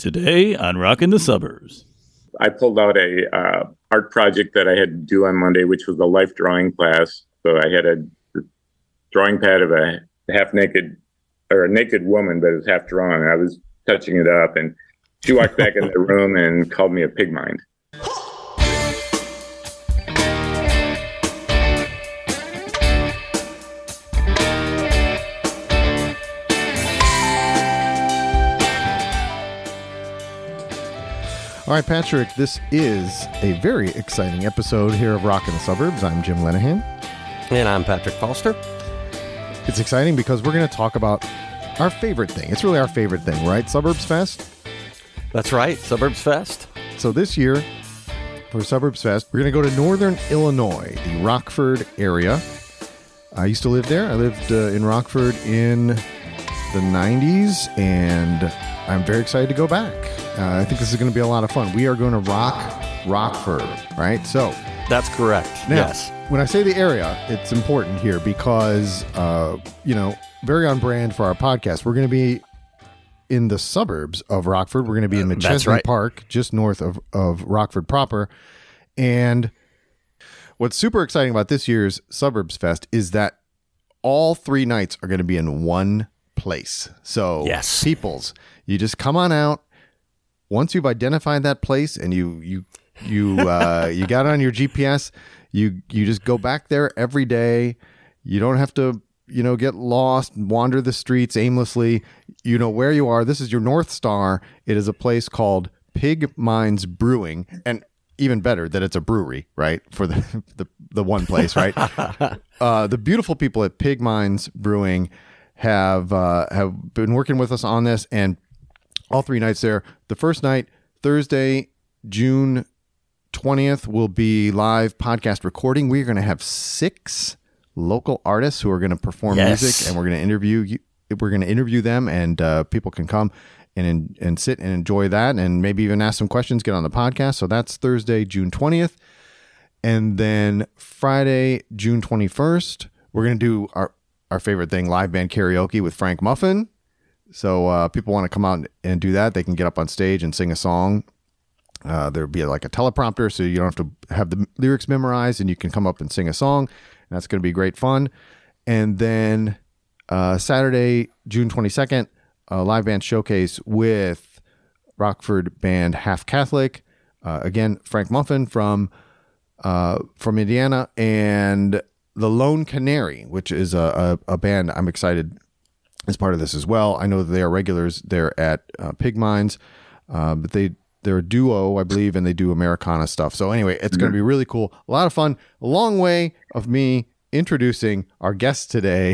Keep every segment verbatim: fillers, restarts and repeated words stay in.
Today on Rockin' the Suburbs. I pulled out a uh, art project that I had to do on Monday, which was a life drawing class. So I had a drawing pad of a half naked or a naked woman, but it was half drawn. I was touching it up, and she walked back in the room and called me a pig mind. All right, Patrick, this is a very exciting episode here of Rockin' the Suburbs. I'm Jim Lenahan. And I'm Patrick Foster. It's exciting because we're going to talk about our favorite thing. It's really our favorite thing, right? Suburbs Fest? That's right, Suburbs Fest. So this year, for Suburbs Fest, we're going to go to Northern Illinois, the Rockford area. I used to live there. I lived uh, in Rockford in the nineties, and I'm very excited to go back. Uh, I think this is going to be a lot of fun. We are going to rock Rockford, right? So that's correct. Now, yes. When I say the area, it's important here because, uh, you know, very on brand for our podcast. We're going to be in the suburbs of Rockford. We're going to be in McChesney right. Park, just north of, of Rockford proper. And what's super exciting about this year's Suburbs Fest is that all three nights are going to be in one place. So, yes. peoples, you just come on out. Once you've identified that place and you you you uh, you got it on your G P S, you you just go back there every day. You don't have to, you know, get lost, wander the streets aimlessly. You know where you are. This is your North Star. It is a place called Pig Minds Brewing, and even better that it's a brewery, right? For the the, the one place, right? uh, the beautiful people at Pig Minds Brewing have uh, have been working with us on this, and all three nights there. The first night, Thursday, June twentieth, will be live podcast recording. We're going to have six local artists who are going to perform yes. music, and we're going to interview you. We're going to interview them, and uh, people can come and and sit and enjoy that, and maybe even ask some questions, get on the podcast. So that's Thursday, June twentieth. And then Friday, June twenty-first, we're going to do our, our favorite thing, live band karaoke with Frank Muffin. So uh, people want to come out and do that. They can get up on stage and sing a song. Uh, there'll be like a teleprompter, so you don't have to have the lyrics memorized, and you can come up and sing a song. And that's going to be great fun. And then uh, Saturday, June twenty-second, a live band showcase with Rockford band Half Catholic. Uh, again, Frank Muffin from uh, from Indiana, and the Lone Canary, which is a, a, a band I'm excited as part of this as well. I know that they are regulars there at uh, Pig Minds, uh, but they, they're a duo, I believe, and they do Americana stuff. So anyway, it's mm-hmm. going to be really cool. A lot of fun. A long way of me introducing our guests today,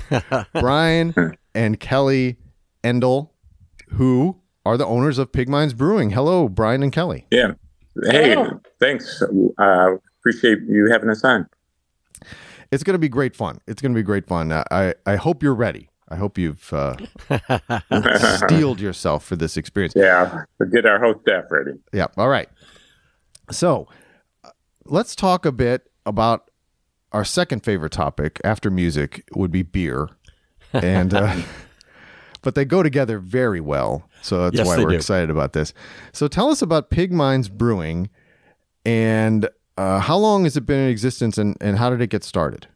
Brian and Kelly Endel, who are the owners of Pig Minds Brewing. Hello, Brian and Kelly. Yeah. Hey, Hello. Thanks. Uh, appreciate you having us on. It's going to be great fun. It's going to be great fun. Uh, I, I hope you're ready. I hope you've uh, steeled yourself for this experience. Yeah, we'll get our whole staff ready. Yeah, all right. So uh, let's talk a bit about our second favorite topic after music would be beer. and uh, But they go together very well, so that's yes, why we're do. excited about this. So tell us about Pig Minds Brewing, and uh, how long has it been in existence, and, and how did it get started?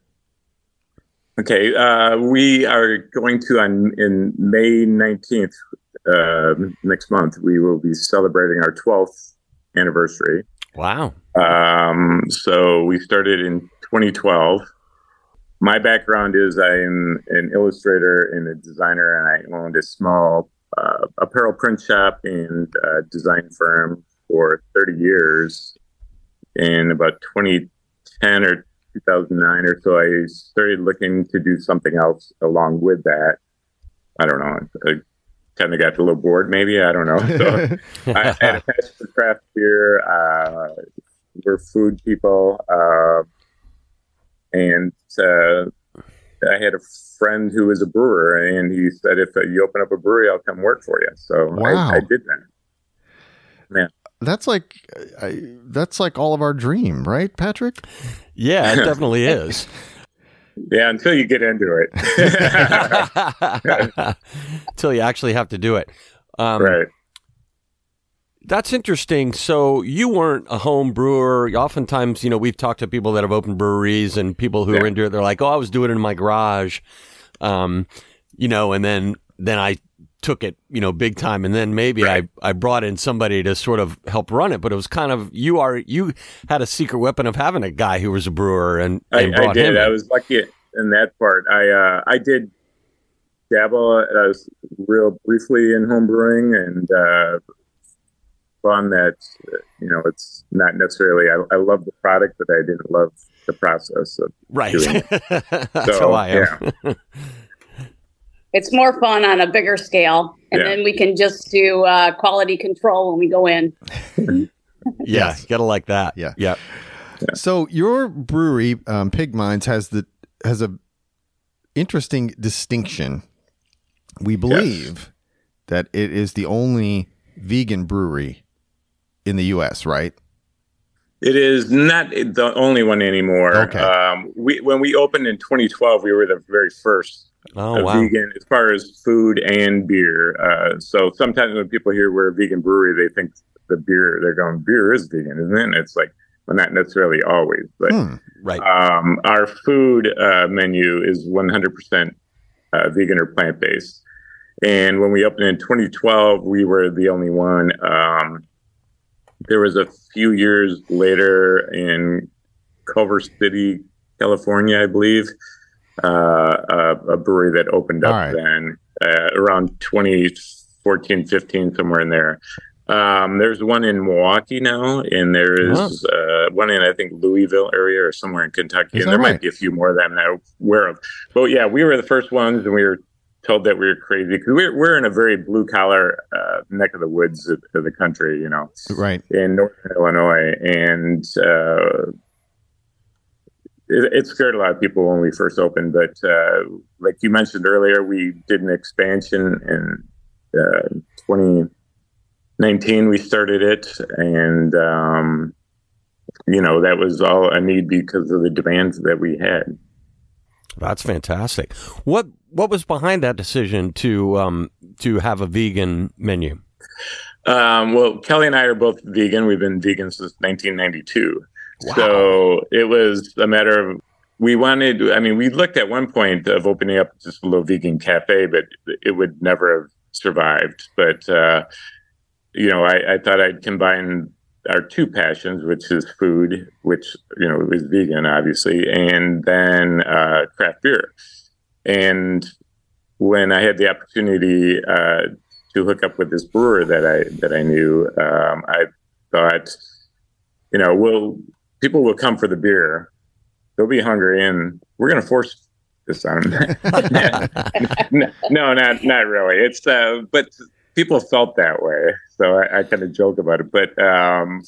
Okay, uh, we are going to, on in May nineteenth, uh, next month, we will be celebrating our twelfth anniversary. Wow. Um, so we started in twenty twelve. My background is I'm an illustrator and a designer, and I owned a small uh, apparel print shop and uh, design firm for thirty years. In about twenty ten or two thousand nine or so, I started looking to do something else along with that. I don't know. I kind of got a little bored, maybe. I don't know. So I had a passion for craft beer. Uh, we're food people. Uh, and uh, I had a friend who was a brewer, and he said, if you open up a brewery, I'll come work for you. So wow. I, I did that. Man. That's like I, that's like all of our dream, right, Patrick? Yeah, it definitely is. Yeah, until you get into it. Until you actually have to do it. Um, right. That's interesting. So you weren't a home brewer. Oftentimes, you know, we've talked to people that have opened breweries and people who Yeah. are into it. They're like, "Oh, I was doing it in my garage," um, you know, and then then I took it, you know, big time, and then maybe Right. I I brought in somebody to sort of help run it. But it was kind of you are you had a secret weapon of having a guy who was a brewer, and, I, and I brought him did. I in. was lucky in that part. I uh, I did dabble. I was real briefly in home brewing, and uh, found that uh, you know it's not necessarily. I, I love the product, but I didn't love the process of Right. doing it. That's So, how I am. yeah. It's more fun on a bigger scale, and Yeah. then we can just do uh, quality control when we go in. Yeah, Yes. gotta like that. Yeah. Yeah. So your brewery, um, Pig Minds, has the has a interesting distinction. We believe that it is the only vegan brewery in the U S, right? It is not the only one anymore. Okay. Um, we when we opened in twenty twelve, we were the very first Oh uh, wow. vegan as far as food and beer. Uh, so sometimes when people hear we're a vegan brewery, they think the beer they're going beer is vegan, isn't it? And it's like, well, not necessarily always, but Hmm. Right. um, our food uh, menu is one hundred percent uh, vegan or plant based. And when we opened in twenty twelve, we were the only one. Um, there was a few years later in Culver City, California, I believe, uh, a, a brewery that opened up All right. then uh, around twenty fourteen, fifteen, somewhere in there. Um, there's one in Milwaukee now, and there is uh, one in, I think, Louisville area or somewhere in Kentucky. Is And that there right? might be a few more that I'm not aware of. But yeah, we were the first ones, and we were told that we were crazy because we're, we're in a very blue collar uh, neck of the woods of, of the country, you know, Right. in northern Illinois. And uh, it, it scared a lot of people when we first opened. But uh, like you mentioned earlier, we did an expansion in uh, twenty nineteen. We started it, and um, you know that was all a need because of the demands that we had. That's fantastic. What what was behind that decision to um to have a vegan menu? Um, well, Kelly and I are both vegan. We've been vegan since nineteen ninety-two. Wow. So it was a matter of we wanted. I mean, we looked at one point of opening up just a little vegan cafe, but it would never have survived. But uh, you know, I, I thought I'd combine our two passions, which is food, which, you know, is vegan, obviously, and then uh, craft beer. And when I had the opportunity uh, to hook up with this brewer that I that I knew, um, I thought, you know, well, people will come for the beer, they'll be hungry, and we're going to force this on them. no, not not really. It's uh, but. People felt that way, so I, I kind of joke about it. But um,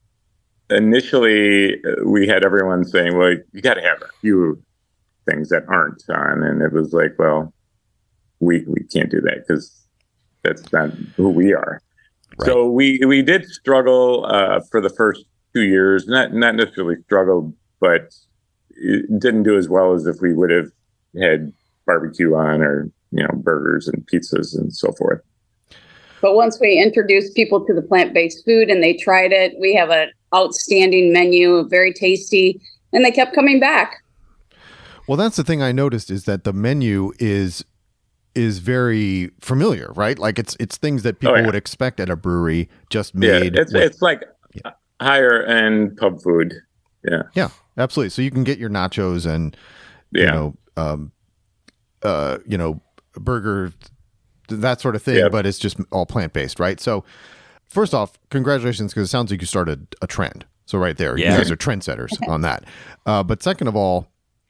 initially, uh, we had everyone saying, "Well, you got to have a few things that aren't on," and it was like, "Well, we we can't do that because that's not who we are." Right. So we we did struggle uh, for the first two years. Not not necessarily struggled, but it didn't do as well as if we would have had barbecue on, or you know, burgers and pizzas and so forth. But once we introduced people to the plant-based food and they tried it, we have an outstanding menu, very tasty, and they kept coming back. Well, that's the thing I noticed is that the menu is is very familiar, right? Like it's it's things that people Oh, yeah. would expect at a brewery, just Yeah, made. it's with- it's like Yeah. higher end pub food. Yeah, yeah, absolutely. So you can get your nachos and yeah, you know, um, uh, you know, burger, that sort of thing, Yeah. but it's just all plant based, right? So, first off, congratulations, because it sounds like you started a trend. So right there, Yeah. you guys are trendsetters on that. Uh, but second of all,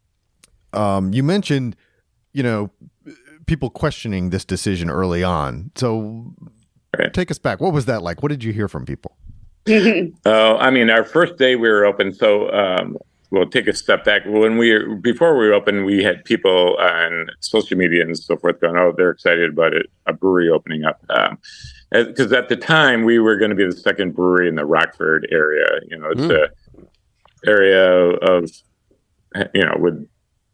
um, you mentioned, you know, people questioning this decision early on. So Right. take us back. What was that like? What did you hear from people? Oh, I mean, our first day we were open. So um, we'll take a step back. When we were, before we were open, we had people on social media and so forth going, "Oh, they're excited about it, a brewery opening up." Because um, at the time we were going to be the second brewery in the Rockford area. You know, it's Mm. a area of, you know, with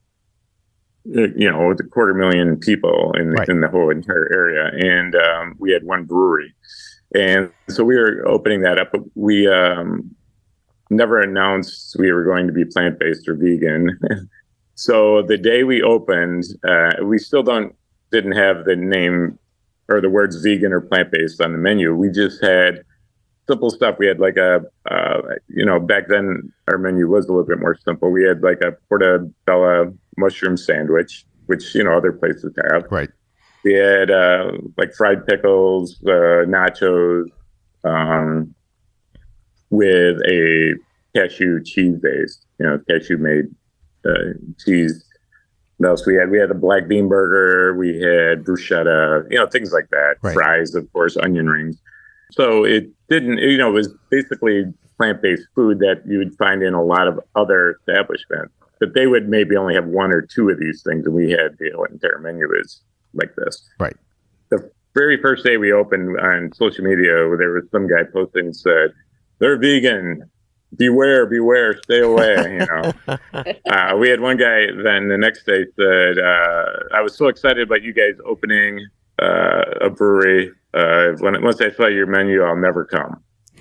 you know, with a quarter million people in Right. in the whole entire area, and um, we had one brewery. And So we were opening that up, but we um, never announced we were going to be plant-based or vegan. So the day we opened, uh, we still don't didn't have the name or the words vegan or plant-based on the menu. We just had simple stuff. We had like a, uh, you know, back then our menu was a little bit more simple. We had like a portobello mushroom sandwich, which, you know, other places have. Right. We had uh, like fried pickles, uh, nachos, um, with a cashew cheese base, you know, cashew made uh, cheese. What else we had? We had a black bean burger. We had bruschetta, you know, things like that. Right. Fries, of course, onion rings. So it didn't, you know, it was basically plant-based food that you would find in a lot of other establishments. But they would maybe only have one or two of these things, and we had the entire menu is like this. Right. The very first day we opened on social media, there was some guy posting and said, "They're vegan. Beware, beware, stay away." You know, uh, we had one guy then the next day said, uh, "I was so excited about you guys opening uh, a brewery. Uh, when once I saw your menu, I'll never come."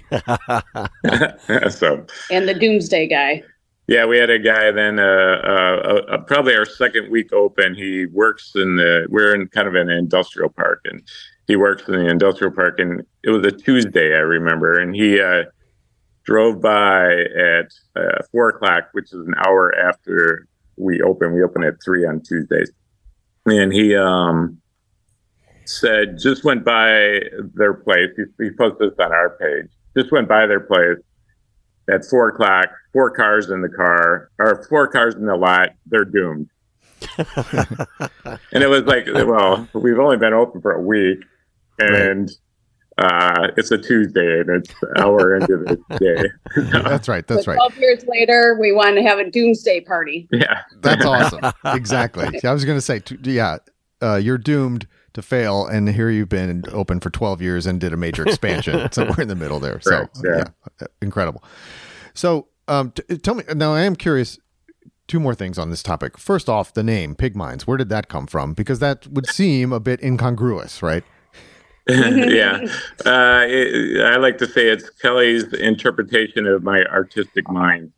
So, and the doomsday guy. Yeah, we had a guy then, uh, uh, uh, probably our second week open. He works in the, we're in kind of an industrial park, and he works in the industrial park. And it was a Tuesday, I remember. And he uh, drove by at uh, four o'clock, which is an hour after we open. We open at three on Tuesdays. And he um, said, just went by their place. He, he posted this on our page. Just went by their place at four o'clock, four cars in the car, or four cars in the lot, they're doomed. And it was like, well, we've only been open for a week, and right. uh, it's a Tuesday, and it's an hour into the day. That's right, that's so right. twelve years later, we want to have a doomsday party. Yeah. That's awesome. Exactly. I was going to say, yeah, uh, you're doomed to fail, and here you've been open for twelve years and did a major expansion somewhere in the middle there. So right, yeah. yeah, incredible. So um, t- tell me, now I am curious, two more things on this topic. First off, the name Pig Minds, where did that come from? Because that would seem a bit incongruous, right? Yeah. Uh, it, I like to say it's Kelly's interpretation of my artistic mind.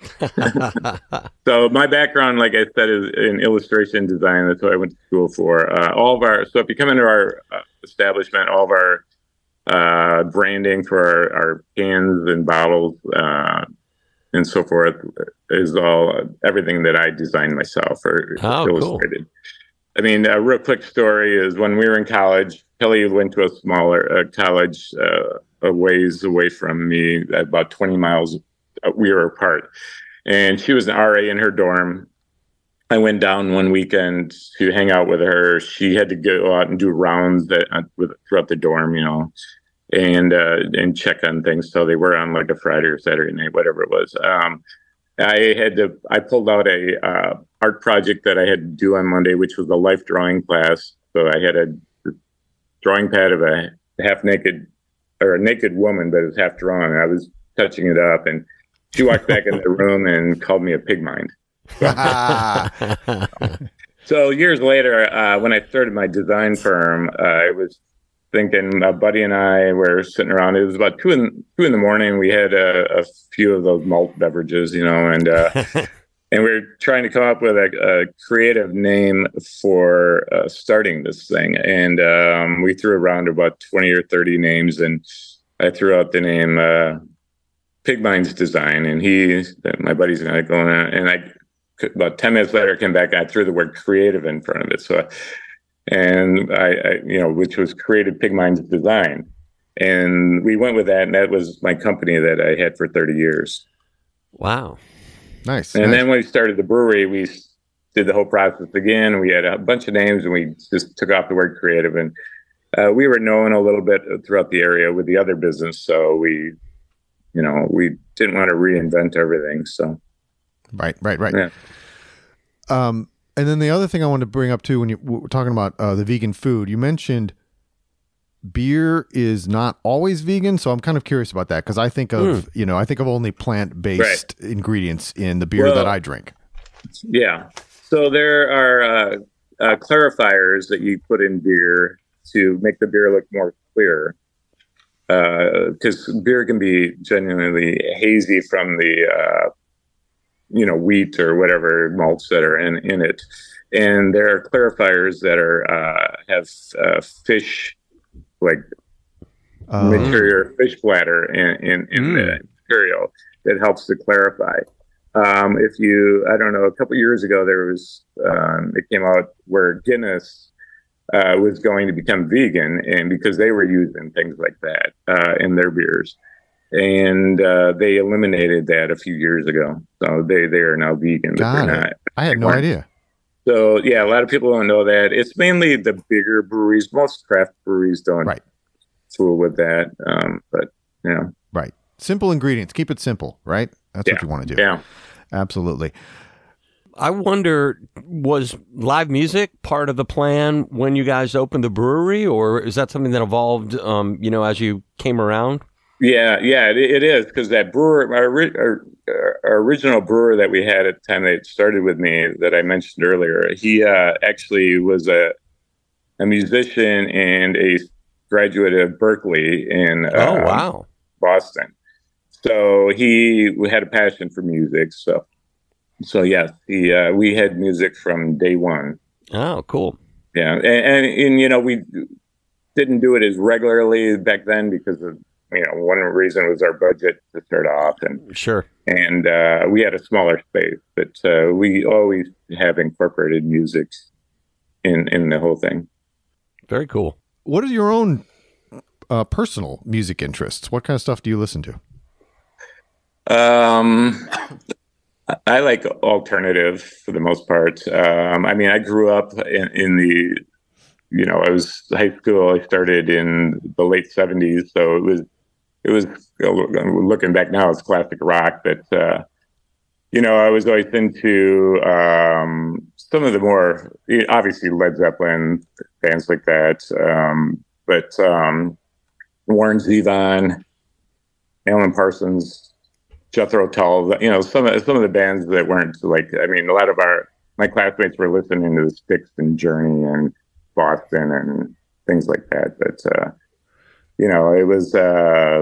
So my background, like I said, is in illustration design. That's what I went to school for. Uh, all of our, so if you come into our uh, establishment, all of our uh, branding for our, our cans and bottles uh, and so forth is all uh, everything that I designed myself or oh, illustrated. Cool. I mean, a real quick story is when we were in college, Kelly went to a smaller uh, college uh, a ways away from me, about twenty miles. We were apart, and she was an R A in her dorm. I went down one weekend to hang out with her. She had to go out and do rounds that uh, with throughout the dorm, you know, and uh, and check on things. So they were on like a Friday or Saturday night, whatever it was. Um, I had to. I pulled out a uh, art project that I had to do on Monday, which was a life drawing class. So I had a drawing pad of a half naked or a naked woman, but it was half drawn. And I was touching it up, and she walked back in the room and called me a pig mind. So years later, uh, when I started my design firm, uh, I was thinking, a buddy and I were sitting around. It was about two in two in the morning. We had a, a few of those malt beverages, you know, and uh, and we were trying to come up with a, a creative name for uh, starting this thing. And um, we threw around about twenty or thirty names, and I threw out the name uh, Pig Minds Design. And he, my buddy's going to go in, and I. About ten minutes later, I came back and I threw the word creative in front of it. So, and I, I, you know, which was Creative Pig Minds Design. And we went with that. And that was my company that I had for thirty years. Wow. Nice. And nice. then when we started the brewery, we did the whole process again. We had a bunch of names and we just took off the word creative. And uh, we were known a little bit throughout the area with the other business. So we, you know, we didn't want to reinvent everything. So. Right, right, right. Yeah. Um, and then the other thing I wanted to bring up too, when you were talking about uh, the vegan food, you mentioned beer is not always vegan. So I'm kind of curious about that because I think of, mm. you know, I think of only plant-based right. ingredients in the beer well, that I drink. Yeah. So there are uh, uh, clarifiers that you put in beer to make the beer look more clear. because uh, beer can be genuinely hazy from the uh, you know wheat or whatever malts that are in, in it, and there are clarifiers that are uh, have uh, fish like Uh, material fish bladder in in, in Mm. the material that helps to clarify. Um, if you, I don't know, a couple years ago there was um, it came out where Guinness uh, was going to become vegan, and because they were using things like that uh, in their beers, and uh, they eliminated that a few years ago. So they they are now vegan. But Got they're it. not. I had no idea. So yeah, a lot of people don't know that. It's mainly the bigger breweries. Most craft breweries don't Right. fool with that. Um, but you know, Right. Simple ingredients. Keep it simple, right? That's Yeah. what you want to do. yeah. Absolutely. I wonder, was live music part of the plan when you guys opened the brewery, or is that something that evolved, um, you know, as you came around? Yeah, yeah, it, it is because that brewer, our, ori- our, our original brewer that we had at the time that started with me, that I mentioned earlier, he uh, actually was a a musician and a graduate of Berkeley in Oh, um, wow. Boston. So he had a passion for music. So, so yes, he uh, we had music from day one. Oh, cool. Yeah, and, and and you know we didn't do it as regularly back then because of you know one reason was our budget to start off, and Sure. and uh, we had a smaller space, but uh, we always have incorporated music in in the whole thing. Very cool. What are your own uh, personal music interests? What kind of stuff do you listen to? Um, I like alternative for the most part. Um, I mean, I grew up in, in the, you know, I was high school. I started in the late seventies, so it was, it was looking back now, it's classic rock. But uh, you know, I was always into um, some of the more obviously Led Zeppelin bands like that, um, but um, Warren Zevon, Alan Parsons. Jethro Tull, you know, some of some of the bands that weren't like. I mean, a lot of our my classmates were listening to the Styx and Journey and Boston and things like that. But uh, you know, it was, uh,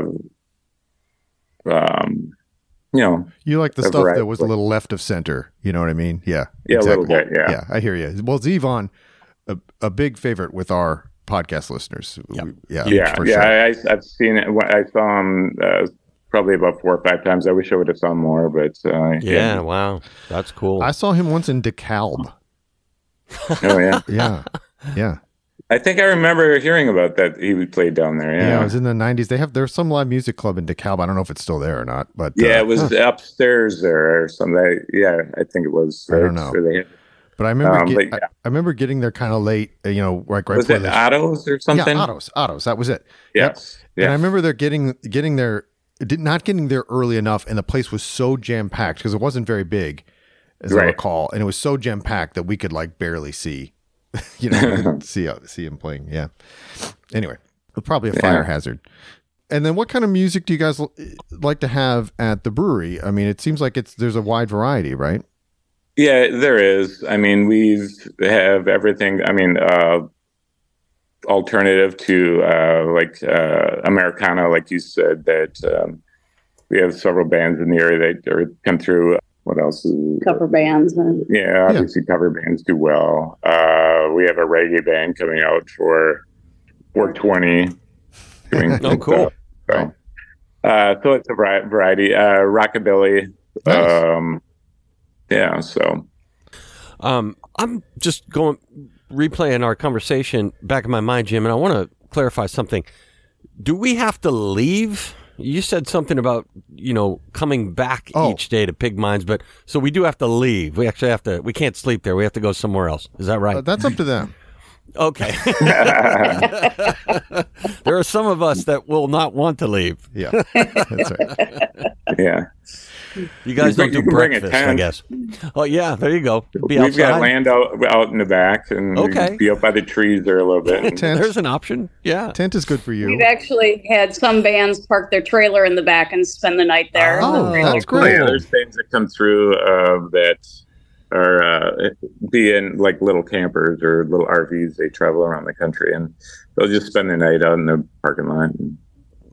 um, you know, You like the a stuff variety that was a little left of center. You know what I mean? Yeah. yeah, exactly. a little bit, yeah, Yeah, I hear you. Well, Zevon, a, a big favorite with our podcast listeners. Yep. We- yeah, yeah, for yeah. sure. I, I've seen it. I saw him uh, probably about four or five times. I wish I would have saw more, but uh, Yeah, wow. That's cool. I saw him once in DeKalb. oh yeah. Yeah, yeah, I think I remember hearing about that. He played down there. yeah. Yeah, It was in the nineties. They have there's some live music club in DeKalb. I don't know if it's still there or not, but yeah, uh, it was upstairs there or something. Yeah, I think it was. I don't right? know. So they had- But I remember, Um, get, but I, yeah. I remember getting there kind of late. uh, You know, like right was before it the Otto's or something? yeah, autos, autos. That was it. Yes. And I Yeah. remember they're getting getting there, did not getting there early enough, and the place was so jam packed because it wasn't very big, as I Right. recall, and it was so jam packed that we could like barely see, you know, see uh, see him playing. Yeah. Anyway, probably a fire Yeah. hazard. And then, what kind of music do you guys l- like to have at the brewery? I mean, it seems like it's there's a wide variety, right? Yeah, there is. I mean, we've have everything. I mean, uh, alternative to uh, like uh, Americana, like you said, that um, we have several bands in the area that are, come through. What else? Is, Cover bands. And yeah, obviously cover bands do well. Uh, we have a reggae band coming out for four twenty. Doing Oh, cool. So, uh, so it's a vari- variety. Uh, rockabilly. Nice. Um, yeah, so. Um, I'm just going replaying our conversation back in my mind, Jim, and I want to clarify something. Do we have to leave? You said something about, you know, coming back Oh. each day to Pig Mines, but so we do have to leave. We actually have to. We can't sleep there. We have to go somewhere else. Is that right? Uh, that's up to them. Okay. There are some of us that will not want to leave. Yeah, that's right. Yeah. You guys You don't bring- do you can bring a breakfast, I tent. guess. Oh yeah, there you go. Be We've got outside. land out out in the back, and Okay. we be up by the trees there a little bit. Tent. There's an option. Yeah. Tent is good for you. we've actually had some bands park their trailer in the back and spend the night there. Oh, that's Oh, great. yeah, there's bands that come through uh, that are uh, be in like little campers or little R Vs. They travel around the country, and they'll just spend the night out in the parking lot. And,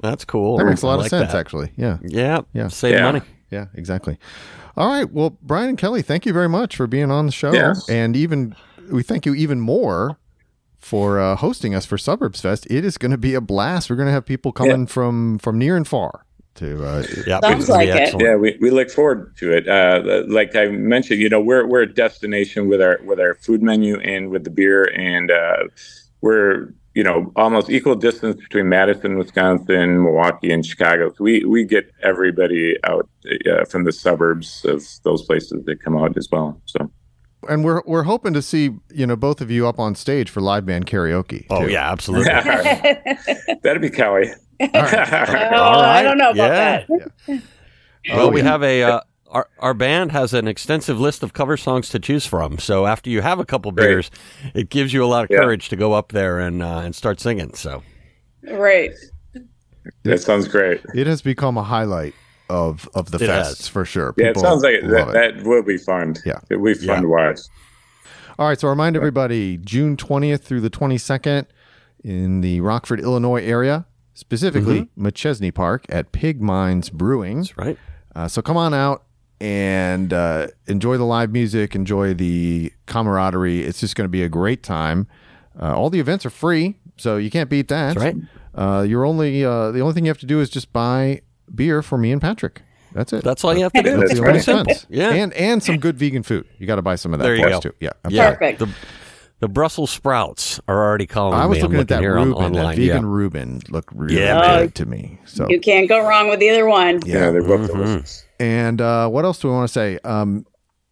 That's cool. That makes a I lot like of sense, that. actually. Yeah. Yeah. Yeah. Save Yeah. money. Yeah, exactly. All right. Well, Brian and Kelly, thank you very much for being on the show. Yes. And even we thank you even more for uh, hosting us for Suburbs Fest. It is going to be a blast. We're going to have people coming Yeah. from from near and far to uh, Yeah. Sounds it's gonna be like it. excellent. Yeah, we, we look forward to it. Uh, like I mentioned, you know, we're we're a destination with our with our food menu and with the beer, and uh, we're you know almost equal distance between Madison, Wisconsin, Milwaukee, and Chicago. So we we get everybody out uh, from the suburbs of those places that come out as well. So and we're we're hoping to see, you know, both of you up on stage for live band karaoke. Oh, too. yeah, absolutely. that'd be Kelly. Oh, All right. I don't know about Yeah. that. Well, Oh, we yeah. have a uh, our our band has an extensive list of cover songs to choose from. So after you have a couple Great. beers, it gives you a lot of Yeah. courage to go up there and uh, and start singing. So Right. That sounds great. It has become a highlight of of the It fests has. for sure. Yeah, it People sounds like it. love that, it. that will be fun. Yeah. It'll be fun Yeah. to watch. All right, so remind everybody, June twentieth through the twenty-second in the Rockford, Illinois area, specifically McChesney Park at Pig Mines Brewing. that's right. Uh, so come on out and uh, enjoy the live music, enjoy the camaraderie. It's just going to be a great time. Uh, all the events are free, so you can't beat that. That's right. Uh, you're only uh, the only thing you have to do is just buy beer for me and Patrick. That's it. That's all you have to do. That's It's the pretty only simple. expense. Yeah. and and some good vegan food. You got to buy some of that There you for go. us too. Yeah, Yeah. Perfect. The, the Brussels sprouts are already calling I was me. looking I'm at that here on- Reuben, that online. vegan Yeah. Reuben looked really Yeah, good man. to me. So You can't go wrong with either one. Yeah, they're both Mhm. delicious. And uh, what else do we want to say? Um,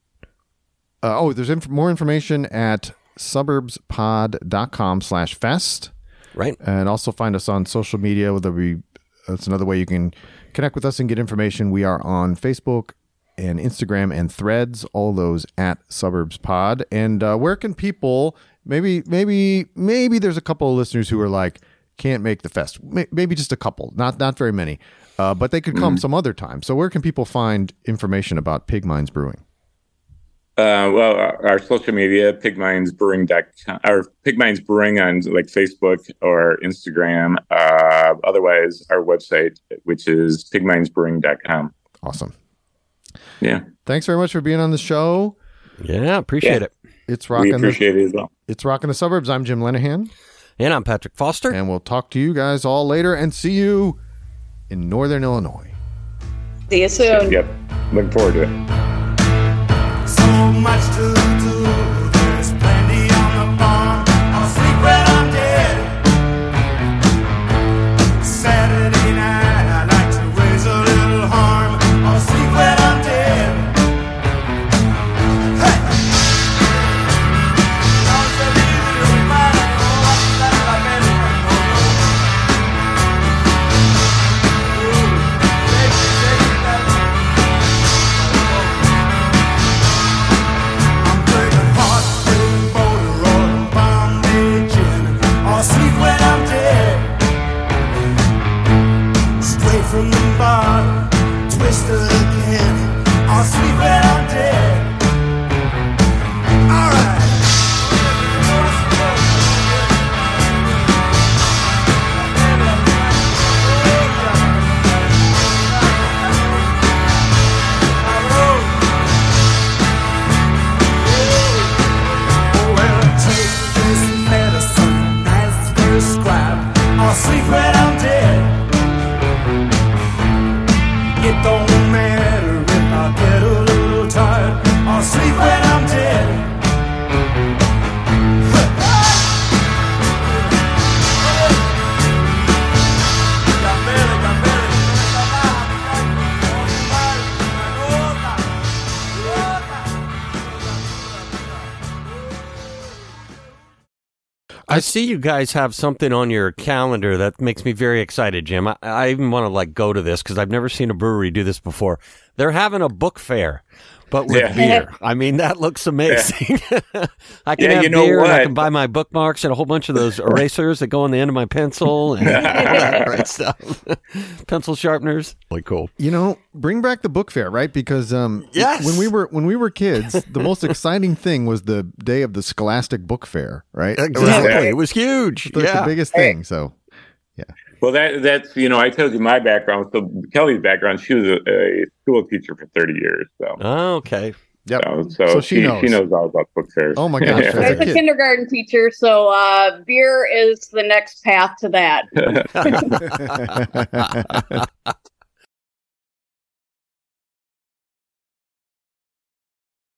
uh, oh, there's inf- more information at suburbspod.com slash fest. Right. And also find us on social media. Whether we, that's another way you can connect with us and get information. We are on Facebook and Instagram and Threads, all those at Suburbs Pod. And uh, where can people, maybe, maybe, maybe there's a couple of listeners who are like, can't make the fest. May- Maybe just a couple, not not very many, uh, but they could come some other time. So where can people find information about Pig Mines Brewing? Uh, well, our, our social media, pigmines brewing dot com, or Pigmines Brewing on like Facebook or Instagram. Uh, otherwise, our website, which is pigmines brewing dot com. Awesome. Yeah, Thanks very much for being on the show. Yeah. Appreciate Yeah. it. It's we rocking the appreciate it as well. it's rocking the suburbs. I'm Jim Lenahan, And I'm Patrick Foster. and we'll talk to you guys all later and see you in Northern Illinois. See you soon. Yep, looking forward to it. So much to do. There's plenty on the farm. I'll sleep when I'm dead. Saturday night, I like to raise a little harm. I'll sleep when I'm dead. Hey! Don't you leave it in my life. Oh, that's like any Ooh, take it, take it, that's I'm drinking hot spring motor or Bombay gin. I'll sleep when I'm dead. Straight from the bottom, twisted again. I'll sleep when I'm dead. All right. Well, take this medicine as prescribed. I'll sleep when I'm dead. It don't matter if I get a little tired. I'll sleep when I'm dead. I see you guys have something on your calendar that makes me very excited, Jim. I, I even want to like go to this because I've never seen a brewery do this before. They're having a book fair, but with Yeah. beer. I mean, that looks amazing. I can Yeah, have you know beer and I what? can buy my bookmarks and a whole bunch of those erasers that go on the end of my pencil and all that great stuff. Pencil sharpeners. Really cool. You know, bring back the book fair, right? Because um, Yes. when we were when we were kids, the most exciting thing was the day of the Scholastic Book Fair, right? It was like Exactly. It was huge. the, yeah. the biggest thing. So Well, that that's you know, I told you my background. So Kelly's background, she was a, a school teacher for thirty years. So Oh, okay. Yep. so, so, So she she, knows. she knows all about book fairs. Oh my gosh, Yeah. as As a a kid. kindergarten teacher, so uh, beer is the next path to that.